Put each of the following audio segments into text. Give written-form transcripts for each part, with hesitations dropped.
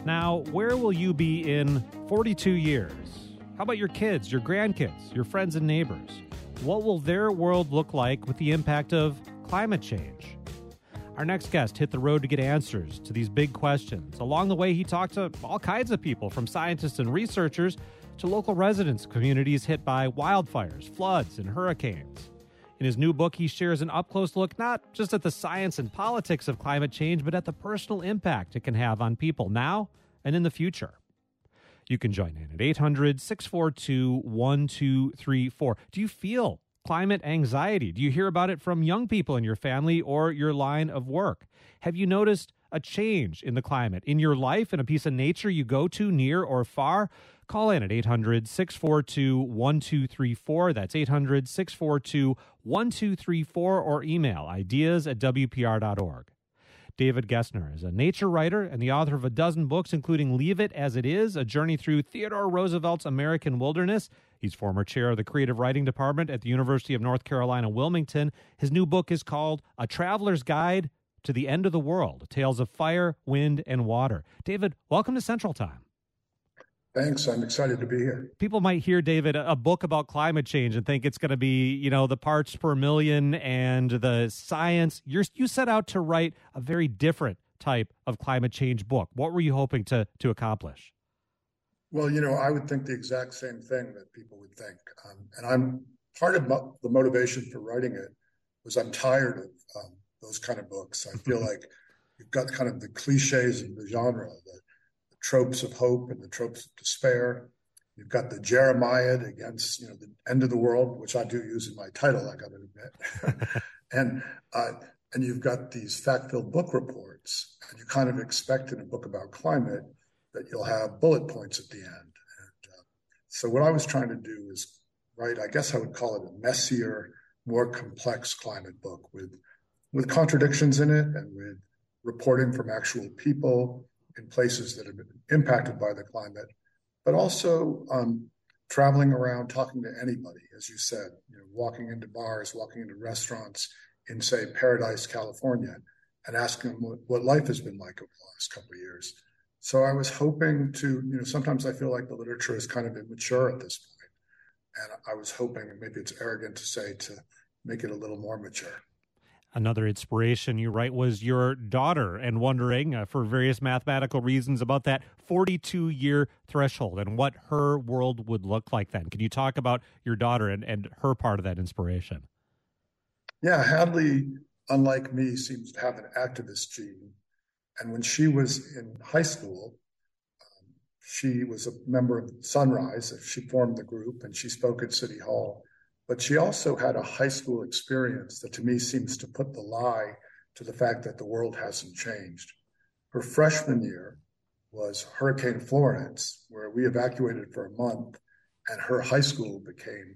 Now, where will you be in 42 years? How about your kids, your grandkids, your friends and neighbors? What will their world look like with the impact of climate change? Our next guest hit the road to get answers to these big questions. Along the way, he talked to all kinds of people, from scientists and researchers to local residents, communities hit by wildfires, floods, and hurricanes. In his new book, he shares an up-close look not just at the science and politics of climate change, but at the personal impact it can have on people now and in the future. You can join in at 800-642-1234. Do you feel climate anxiety? Do you hear about it from young people in your family or your line of work? Have you noticed a change in the climate in your life, in a piece of nature you go to near or far? Call in at 800-642-1234. That's 800-642-1234, or email ideas@wpr.org. David Gessner is a nature writer and the author of a dozen books, including Leave It As It Is, A Journey Through Theodore Roosevelt's American Wilderness. He's former chair of the creative writing department at the University of North Carolina, Wilmington. His new book is called A Traveler's Guide to the End of the World, Tales of Fire, Wind, and Water. David, welcome to Central Time. Thanks. I'm excited to be here. People might hear, David, a book about climate change and think it's going to be, the parts per million and the science. You set out to write a very different type of climate change book. What were you hoping to accomplish? Well, I would think the exact same thing that people would think. And I'm part of the motivation for writing it was I'm tired of those kind of books. I feel like you've got kind of the cliches of the genre, the tropes of hope and the tropes of despair. You've got the Jeremiad against, the end of the world, which I do use in my title, I got to admit. and you've got these fact-filled book reports, and you kind of expect in a book about climate that you'll have bullet points at the end. And so what I was trying to do is write, I guess I would call it a messier, more complex climate book with contradictions in it and with reporting from actual people in places that have been impacted by the climate, but also traveling around talking to anybody, as you said, walking into bars, walking into restaurants in, say, Paradise, California, and asking them what life has been like over the last couple of years. So I was hoping to, sometimes I feel like the literature is kind of immature at this point, and I was hoping, and maybe it's arrogant to say, to make it a little more mature. Another inspiration you write was your daughter, and wondering for various mathematical reasons about that 42-year threshold and what her world would look like then. Can you talk about your daughter and her part of that inspiration? Yeah, Hadley, unlike me, seems to have an activist gene. And when she was in high school, she was a member of Sunrise. She formed the group and she spoke at City Hall. But she also had a high school experience that to me seems to put the lie to the fact that the world hasn't changed. Her freshman year was Hurricane Florence, where we evacuated for a month, and her high school became,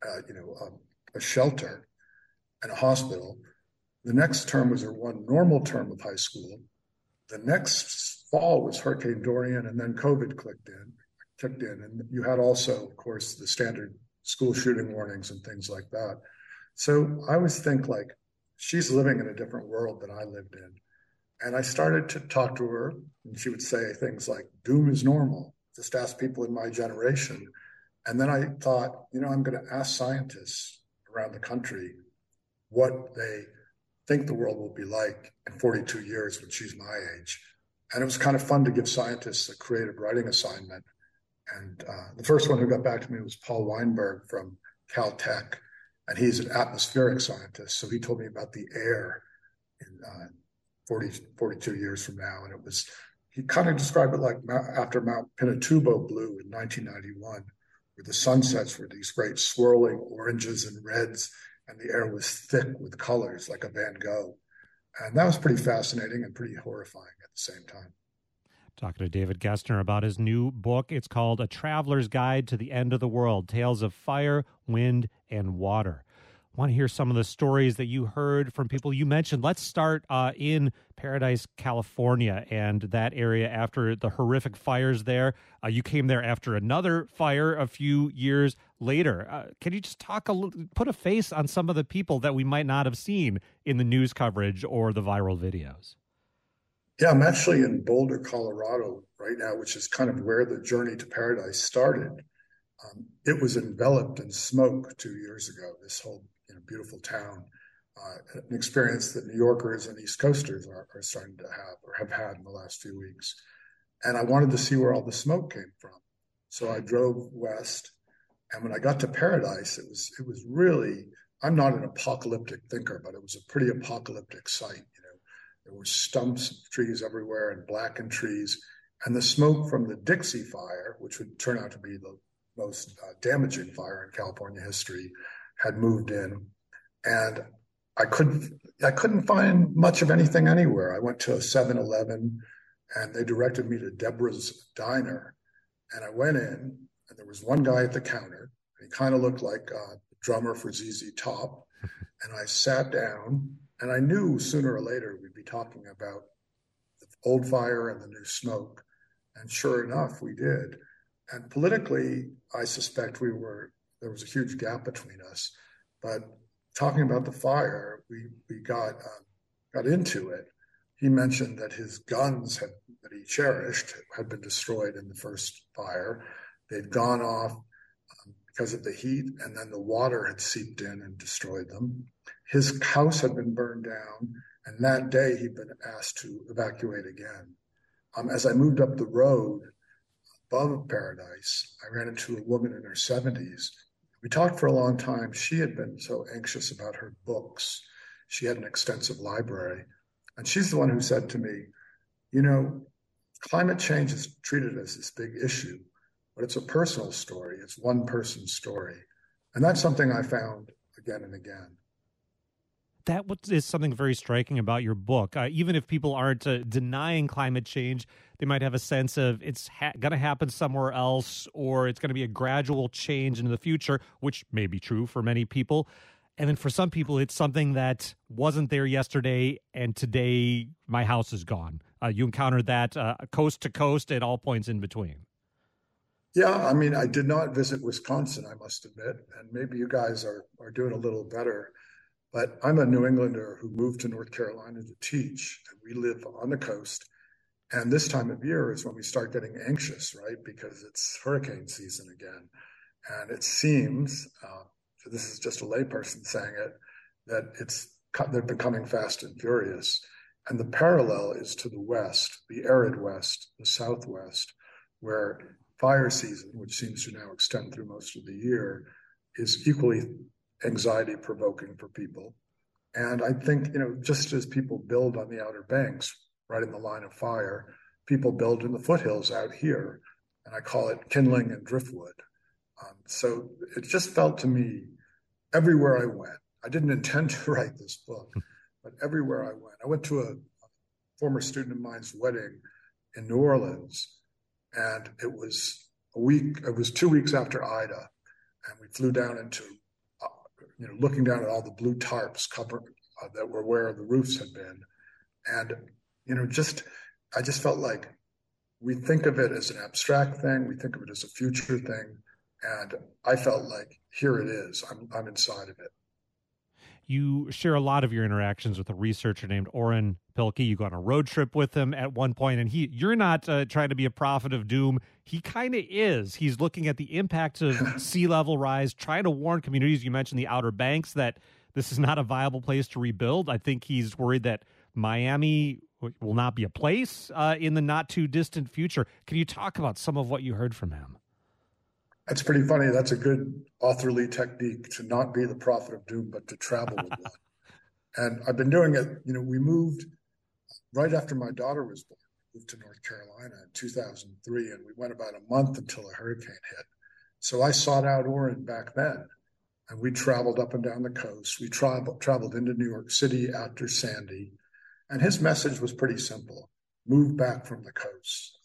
a shelter and a hospital. The next term was her one normal term of high school. The next fall was Hurricane Dorian, and then COVID kicked in. And you had also, of course, the standard school shooting warnings and things like that. So I always think like she's living in a different world than I lived in. And I started to talk to her, and she would say things like, doom is normal. Just ask people in my generation. And then I thought, I'm going to ask scientists around the country what they think the world will be like in 42 years when she's my age. And it was kind of fun to give scientists a creative writing assignment. And the first one who got back to me was Paul Weinberg from Caltech, and he's an atmospheric scientist. So he told me about the air in 42 years from now. And he kind of described it like after Mount Pinatubo blew in 1991, where the sunsets were these great swirling oranges and reds, and the air was thick with colors like a Van Gogh. And that was pretty fascinating and pretty horrifying at the same time. Talking to David Gessner about his new book. It's called A Traveler's Guide to the End of the World, Tales of Fire, Wind, and Water. I want to hear some of the stories that you heard from people you mentioned. Let's start in Paradise, California, and that area after the horrific fires there. You came there after another fire a few years later. Can you just put a face on some of the people that we might not have seen in the news coverage or the viral videos? Yeah, I'm actually in Boulder, Colorado right right now, which is kind of where the journey to paradise started, it was enveloped in smoke 2 years ago, this whole beautiful town, an experience that New Yorkers and East Coasters are starting to have or have had in the last few weeks. And I wanted to see where all the smoke came from. So I drove west. And when I got to paradise, it was really, I'm not an apocalyptic thinker, but it was a pretty apocalyptic sight. There were stumps of trees everywhere and blackened trees. And the smoke from the Dixie Fire, which would turn out to be the most damaging fire in California history, had moved in. And I couldn't find much of anything anywhere. I went to a 7-Eleven and they directed me to Deborah's Diner. And I went in and there was one guy at the counter. And he kind of looked like a drummer for ZZ Top. And I sat down and I knew sooner or later we'd be talking about the old fire and the new smoke. And sure enough, we did. And politically, I suspect there was a huge gap between us. But talking about the fire, we got into it. He mentioned that his guns that he cherished had been destroyed in the first fire. They'd gone off because of the heat, and then the water had seeped in and destroyed them. His house had been burned down, and that day he'd been asked to evacuate again. As I moved up the road above Paradise, I ran into a woman in her 70s. We talked for a long time. She had been so anxious about her books. She had an extensive library. And she's the one who said to me, climate change is treated as this big issue, but it's a personal story. It's one person's story. And that's something I found again and again. That is something very striking about your book. Even if people aren't denying climate change, they might have a sense of it's going to happen somewhere else, or it's going to be a gradual change into the future, which may be true for many people. And then for some people, it's something that wasn't there yesterday, and today my house is gone. You encountered that coast to coast at all points in between. Yeah, I mean, I did not visit Wisconsin, I must admit, and maybe you guys are doing a little better. But I'm a New Englander who moved to North Carolina to teach, and we live on the coast. And this time of year is when we start getting anxious, right? Because it's hurricane season again. And it seems, so this is just a layperson saying it, that they're becoming fast and furious. And the parallel is to the west, the arid west, the southwest, where fire season, which seems to now extend through most of the year, is equally anxiety provoking for people. And I think, just as people build on the Outer Banks, right in the line of fire, people build in the foothills out here. And I call it kindling and driftwood. So it just felt to me, everywhere I went, I didn't intend to write this book, but everywhere I went to a former student of mine's wedding in New Orleans, and it was 2 weeks after Ida. And we flew down into looking down at all the blue tarps covered that were where the roofs had been. And, I just felt like we think of it as an abstract thing. We think of it as a future thing. And I felt like, here it is. I'm inside of it. You share a lot of your interactions with a researcher named Oren Pilke. You go on a road trip with him at one point, and you're not trying to be a prophet of doom. He kind of is. He's looking at the impact of sea level rise, trying to warn communities. You mentioned the Outer Banks, that this is not a viable place to rebuild. I think he's worried that Miami will not be a place in the not too distant future. Can you talk about some of what you heard from him? That's pretty funny. That's a good authorly technique, to not be the prophet of doom, but to travel with one. And I've been doing it. We moved right after my daughter was born. We moved to North Carolina in 2003, and we went about a month until a hurricane hit. So I sought out Oren back then, and we traveled up and down the coast. We traveled into New York City after Sandy, and his message was pretty simple: move back from the coast.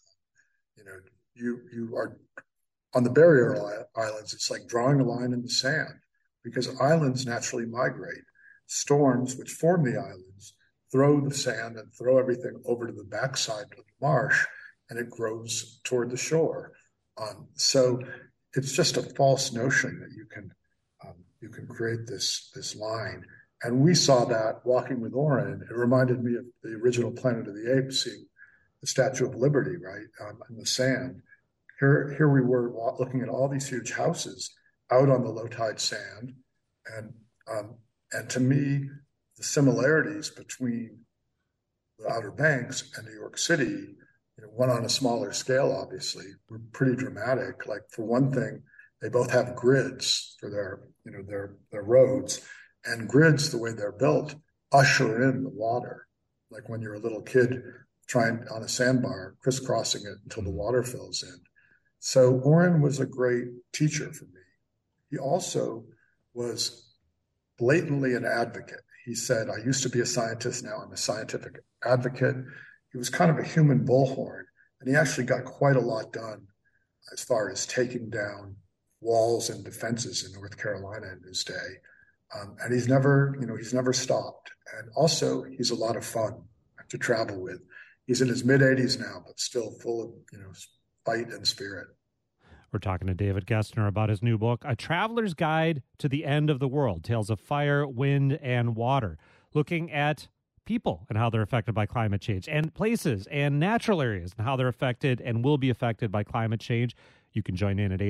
You are on the barrier islands. It's like drawing a line in the sand, because islands naturally migrate. Storms, which form the islands, throw the sand and throw everything over to the backside of the marsh, and it grows toward the shore. So it's just a false notion that you can create this line. And we saw that walking with Oren. It reminded me of the original Planet of the Apes, seeing the Statue of Liberty, right, in the sand. Here we were looking at all these huge houses out on the low tide sand, and to me, the similarities between the Outer Banks and New York City, one on a smaller scale, obviously, were pretty dramatic. Like, for one thing, they both have grids for their roads, and grids, the way they're built, usher in the water. Like when you're a little kid trying on a sandbar, crisscrossing it until the water fills in. So Oren was a great teacher for me. He also was blatantly an advocate. He said, I used to be a scientist, now I'm a scientific advocate. He was kind of a human bullhorn, and he actually got quite a lot done as far as taking down walls and defenses in North Carolina in his day. And he's never stopped. And also, he's a lot of fun to travel with. He's in his mid-80s now, but still full of, fight and spirit. We're talking to David Gessner about his new book, A Traveler's Guide to the End of the World, Tales of Fire, Wind, and Water, looking at people and how they're affected by climate change, and places and natural areas and how they're affected and will be affected by climate change. You can join in at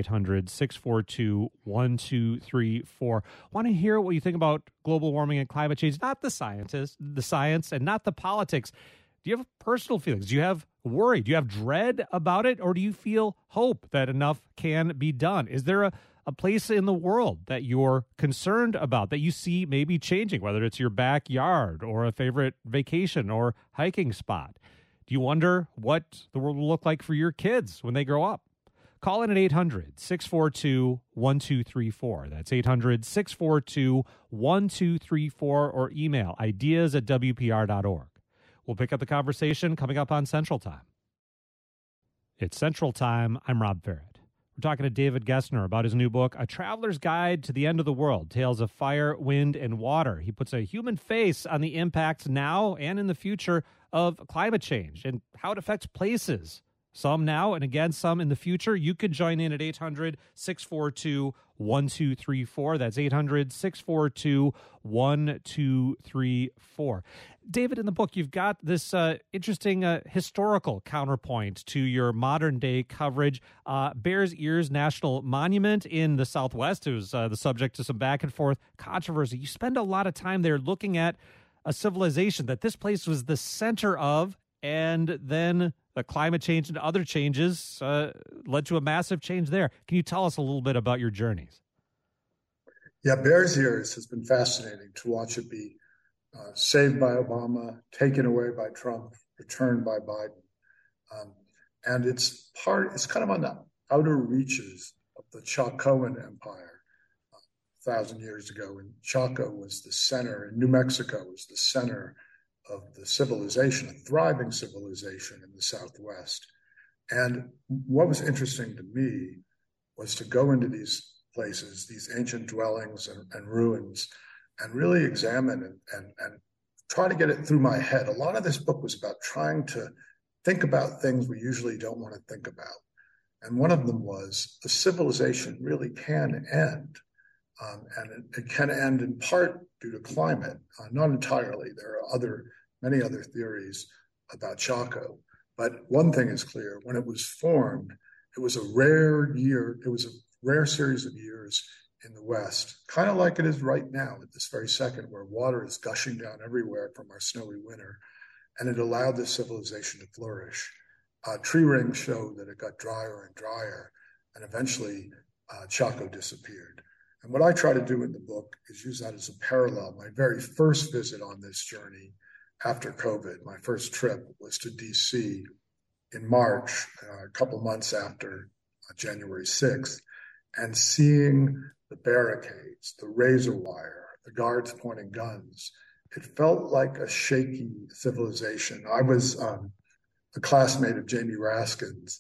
800-642-1234. Want to hear what you think about global warming and climate change, not the science, and not the politics. Do you have personal feelings? Do you have worry? Do you have dread about it? Or do you feel hope that enough can be done? Is there a place in the world that you're concerned about, that you see maybe changing, whether it's your backyard or a favorite vacation or hiking spot? Do you wonder what the world will look like for your kids when they grow up? Call in at 800-642-1234. That's 800-642-1234, or email ideas@wpr.org. We'll pick up the conversation coming up on Central Time. It's Central Time. I'm Rob Farrett. We're talking to David Gessner about his new book, A Traveler's Guide to the End of the World, Tales of Fire, Wind, and Water. He puts a human face on the impacts now and in the future of climate change and how it affects places. Some now, and again, some in the future. You could join in at 800-642-1234. That's 800-642-1234. David, in the book, you've got this interesting historical counterpoint to your modern-day coverage. Bears Ears National Monument in the Southwest. It was the subject to some back-and-forth controversy. You spend a lot of time there looking at a civilization that this place was the center of, and then the climate change and other changes led to a massive change there. Can you tell us a little bit about your journeys? Yeah, Bears Ears has been fascinating to watch it be saved by Obama, taken away by Trump, returned by Biden. And it's kind of on the outer reaches of the Chacoan Empire 1,000 years ago. And Chaco was the center, and New Mexico was the center of the civilization, a thriving civilization in the Southwest. And what was interesting to me was to go into these places, these ancient dwellings and ruins, and really examine and try to get it through my head. A lot of this book was about trying to think about things we usually don't want to think about. And one of them was the civilization really can end. And it can end in part due to climate, not entirely. There are many other theories about Chaco. But one thing is clear: when it was formed, it was a rare series of years in the West, kind of like it is right now at this very second, where water is gushing down everywhere from our snowy winter. And it allowed this civilization to flourish. Tree rings showed that it got drier and drier, and eventually Chaco disappeared. And what I try to do in the book is use that as a parallel. My very first visit on this journey after COVID, my first trip, was to DC in March, a couple months after January 6th, and seeing the barricades, the razor wire, the guards pointing guns. It felt like a shaky civilization. I was a classmate of Jamie Raskin's,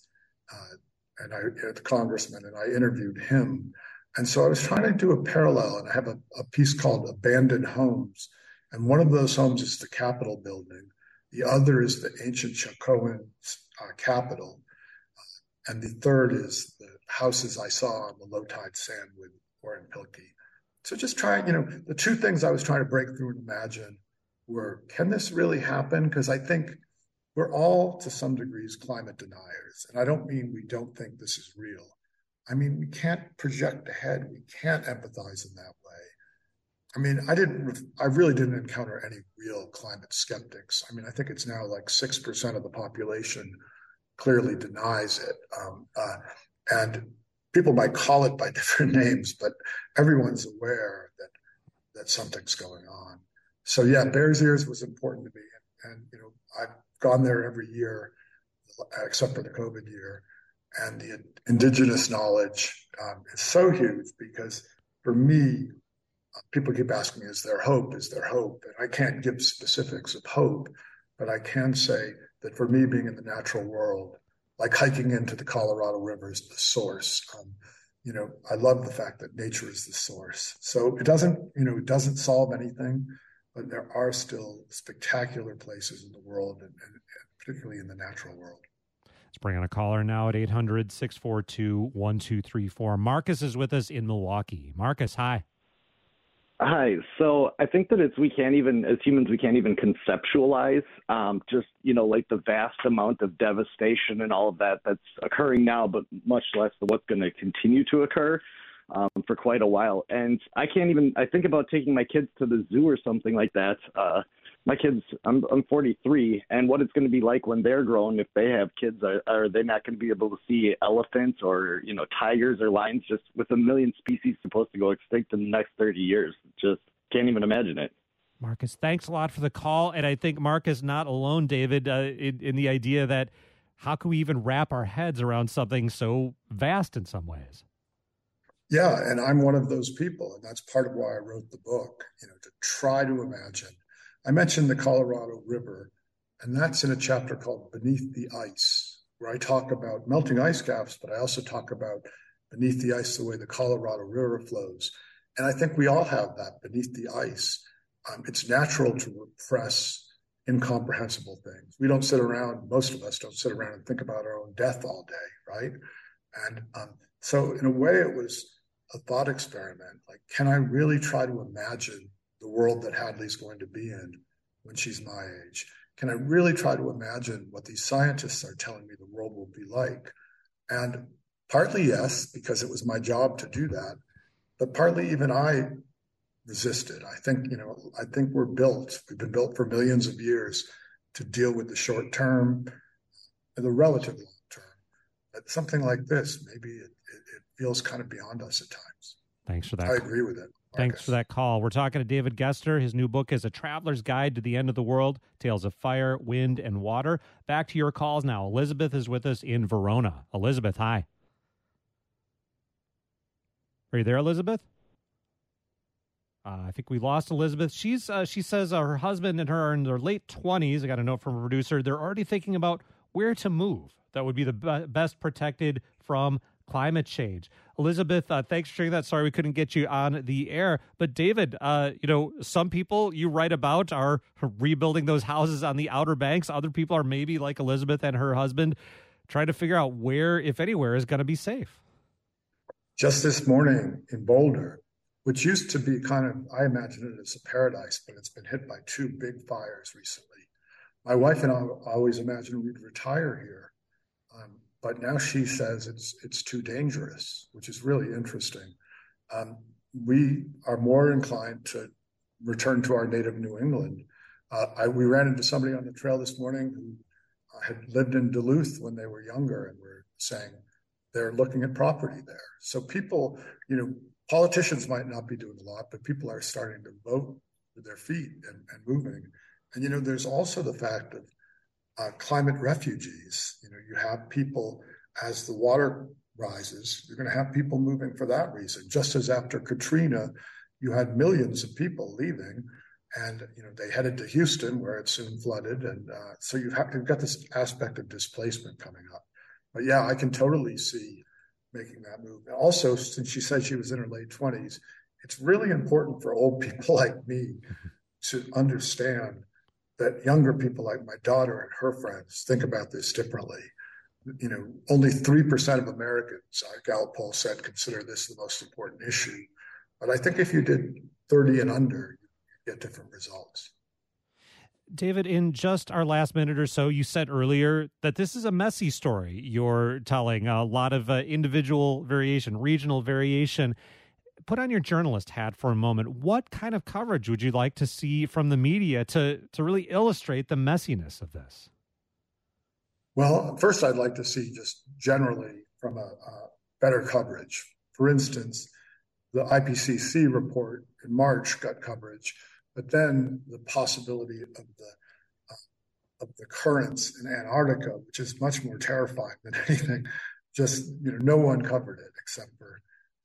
the congressman, and I interviewed him. And so I was trying to do a parallel, and I have a piece called Abandoned Homes. And one of those homes is the Capitol building. The other is the ancient Chacoan Capitol. And the third is the houses I saw on the low tide sand with Oren Pilkey. So just trying, the two things I was trying to break through and imagine were, can this really happen? Because I think we're all to some degrees climate deniers. And I don't mean we don't think this is real. I mean, we can't project ahead. We can't empathize in that way. I mean, I really didn't encounter any real climate skeptics. I mean, I think it's now like 6% of the population clearly denies it. And people might call it by different names, but everyone's aware that something's going on. So yeah, Bears Ears was important to me. And I've gone there every year, except for the COVID year. And the indigenous knowledge is so huge because for me, people keep asking me, is there hope? Is there hope? And I can't give specifics of hope, but I can say that for me, being in the natural world, like hiking into the Colorado River is the source. I love the fact that nature is the source. So it doesn't solve anything, but there are still spectacular places in the world, and particularly in the natural world. Let's bring on a caller now at 800-642-1234. Marcus is with us in Milwaukee. Marcus, hi. Hi. So I think that as humans, we can't even conceptualize like the vast amount of devastation and all of that's occurring now, but much less what's going to continue to occur for quite a while. And I think about taking my kids to the zoo or something like that. My kids, I'm 43, and what it's going to be like when they're grown, if they have kids, are they not going to be able to see elephants or, tigers or lions, just with a million species supposed to go extinct in the next 30 years? Just can't even imagine it. Marcus, thanks a lot for the call. And I think Marcus not alone, David, in the idea that how can we even wrap our heads around something so vast in some ways? Yeah, and I'm one of those people, and that's part of why I wrote the book, to try to imagine. I mentioned the Colorado River, and that's in a chapter called Beneath the Ice, where I talk about melting ice caps, but I also talk about beneath the ice, the way the Colorado River flows. And I think we all have that beneath the ice. It's natural to repress incomprehensible things. Most of us don't sit around and think about our own death all day, right? And so in a way, it was a thought experiment. Like, can I really try to imagine the world that Hadley's going to be in when she's my age? Can I really try to imagine what these scientists are telling me the world will be like? And partly yes, because it was my job to do that, but partly even I resisted. I think we've been built for millions of years to deal with the short term and the relative long term. But something like this, maybe it feels kind of beyond us at times. Thanks for that. I agree with it. Thanks for that call. We're talking to David Gester. His new book is A Traveler's Guide to the End of the World, Tales of Fire, Wind, and Water. Back to your calls now. Elizabeth is with us in Verona. Elizabeth, hi. Are you there, Elizabeth? I think we lost Elizabeth. She says her husband and her are in their late 20s. I got a note from a producer. They're already thinking about where to move that would be the best protected from climate change. Elizabeth, thanks for sharing that. Sorry we couldn't get you on the air. But David, some people you write about are rebuilding those houses on the Outer Banks. Other people are maybe like Elizabeth and her husband, trying to figure out where, if anywhere, is going to be safe. Just this morning in Boulder, which used to be I imagine it as a paradise, but it's been hit by two big fires recently. My wife and I always imagined we'd retire here. But now she says it's too dangerous, which is really interesting. We are more inclined to return to our native New England. We ran into somebody on the trail this morning who had lived in Duluth when they were younger, and were saying they're looking at property there. So people, politicians might not be doing a lot, but people are starting to vote with their feet and moving. And, there's also the fact of climate refugees. You have people, as the water rises, you're going to have people moving for that reason. Just as after Katrina, you had millions of people leaving, and they headed to Houston, where it soon flooded, and so you've got this aspect of displacement coming up. But yeah, I can totally see making that move. And also, since she said she was in her late 20s, it's really important for old people like me to understand that younger people like my daughter and her friends think about this differently. Only 3% of Americans, our Gallup poll said, consider this the most important issue. But I think if you did 30 and under, you get different results. David, in just our last minute or so, you said earlier that this is a messy story. You're telling a lot of individual variation, regional variation. Put on your journalist hat for a moment. What kind of coverage would you like to see from the media to really illustrate the messiness of this? Well, first, I'd like to see just generally from a better coverage. For instance, the IPCC report in March got coverage, but then the possibility of the currents in Antarctica, which is much more terrifying than anything, just no one covered it except for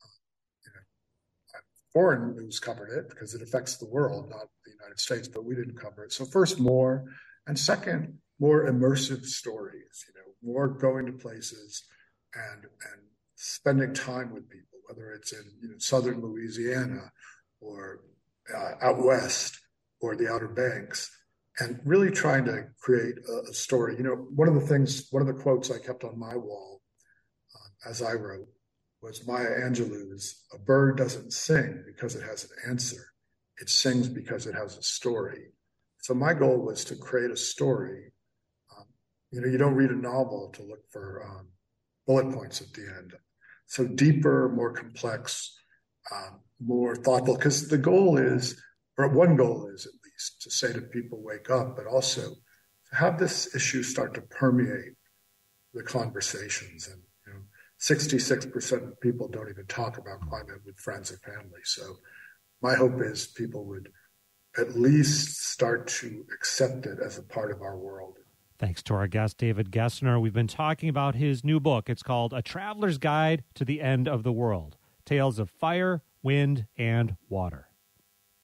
foreign news covered it because it affects the world, not the United States, but we didn't cover it. So first, more, and second, more immersive stories. More going to places and spending time with people, whether it's in southern Louisiana or out west or the Outer Banks, and really trying to create a story. One of the quotes I kept on my wall as I wrote was Maya Angelou's, "A bird doesn't sing because it has an answer. It sings because it has a story." So my goal was to create a story. You don't read a novel to look for bullet points at the end. So deeper, more complex, more thoughtful, because the goal is, or one goal is at least, to say to people, wake up, but also to have this issue start to permeate the conversations. And 66% of people don't even talk about climate with friends and family. So my hope is people would at least start to accept it as a part of our world. Thanks to our guest, David Gessner. We've been talking about his new book. It's called A Traveler's Guide to the End of the World, Tales of Fire, Wind, and Water.